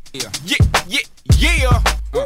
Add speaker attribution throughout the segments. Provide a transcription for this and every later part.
Speaker 1: Yeah.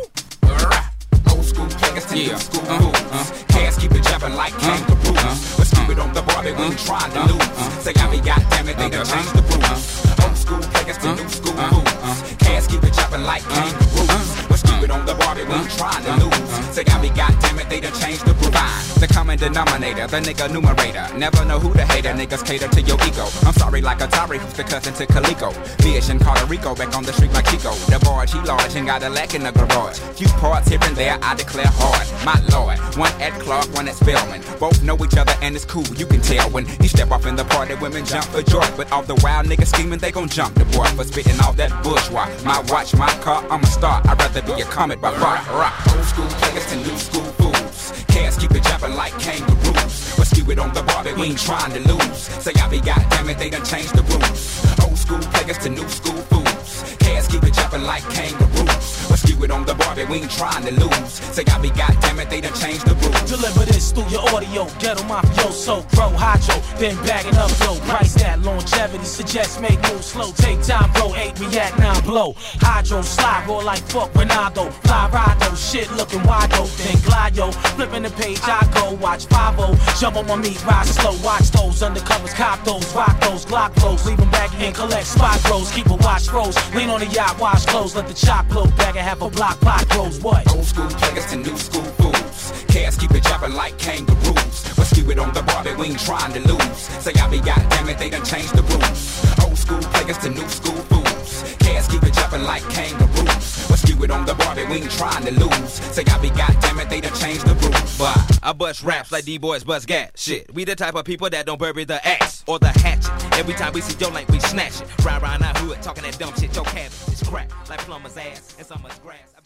Speaker 1: Old school players to new school rules. Cats keep it jumping like kangaroos. But stupid on the Barbie, we ain't trying to lose. Say I be goddamn it, they done changed the rules. Old school players to new school rules. Cats keep it jumping like kangaroos. But stupid on the Barbie, we ain't trying to lose. Say I be goddamn it, they done changed the rules. The common denominator, the nigga numerator. Never know who the hater, niggas cater to your ego. I'm sorry like Atari, who's the cousin to Calico. Fish in Puerto Rico, back on the street like Chico. The barge, he large and got a lack in the garage. Few parts here and there, I declare hard. My lord, one at Clark, one at Spelman. Both know each other and it's cool, you can tell. When he step off in the party, women jump for joy. But all the wild niggas scheming, they gon' jump the boy for spitting all that bourgeois. My watch, my car, I'm a star. I'd rather be a comet by rock. Old school players to new school fools. Cats keep it jumping like kangaroos. But skew it on the Barbie, we ain't trying to lose. Say I be goddamn it, they done changed the rules. Old school players to new school fools. Cats keep it jumping like kangaroos. But skew it on the Barbie, we ain't trying to lose. Say I be goddamn it, they done changed the rules.
Speaker 2: Deliver this through your audio, ghetto mafioso, grow hydro, then bagging up dough. Price that longevity, suggest make moves slow. Take time, bro, 8 react, 9 blow. Hydro slide, roll like fuck Ronaldo. Fly ride shit looking wide open. Then glide yo, flipping the page, I go watch 5-0. Jump on my meat, ride slow, watch those undercovers, cop those, rock those, Glock flows. Leave them back in, collect spot grows, keep a watch froze. Lean on the yacht, wash clothes, let the chop blow. Bag and have a block, pot grows. What?
Speaker 1: Old school players to new school fools. Cats keep it jumping like kangaroos. But skew it on the Barbie, we ain't trying to lose. Say I be goddamn it, they done changed the rules. Old school players to new school fools. Cats keep it jumping like kangaroos. But skew it on the Barbie, we ain't trying to lose. Say I be goddamn it, they done changed the rules.
Speaker 3: But I bust raps like D-boys bust gas. Shit, we the type of people that don't bury the axe or the hatchet. Every time we see your lane, we snatch it. Ride around our hood, talking that dumb shit. Your cabbage is crack like plumber's ass and summer's grass.